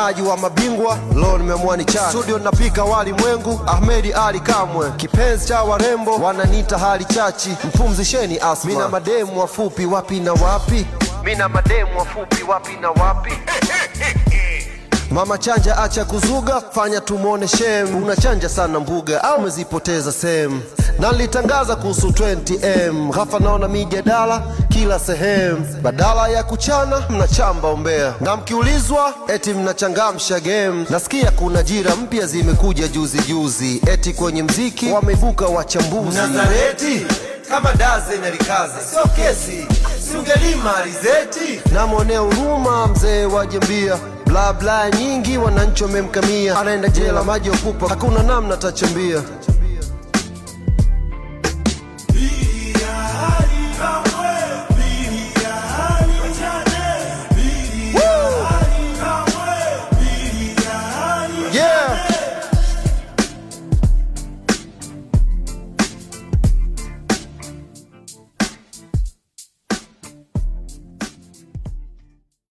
Mpambanaji wa mabingwa, leo nimeamua ni chana. Studio napika wali mwengu, Ahmedi Ali Kamwe. Kipenzi cha warembo, wananiita hali chachi. Mpumzisheni asma. Mina mademu wafupi wapi na wapi. Mina mademu wafupi wapi na wapi. Mama chanja acha kuzuga, fanya tumone shem. Unachanja sana mbuga, au umezipoteza sehemu. Na nilitangaza kuhusu 20M, ghafla naona mijadala kila sehemu. Badala ya kuchana, mnachamba umbea. Na mkiulizwa, eti mnachangamsha game. Nasikia kuna jira mpya zimekuja juzi juzi. Eti kwenye mziki, wameibuka wachambuzi. Nazareti, kama daze na likaze, sio kesi, si ungelima alizeti. Na mwonea huruma mzee wajembia. Bla bla nyingi wananchi wamemkamia. Anaenda jela maji okupa, hakuna namna tachambia.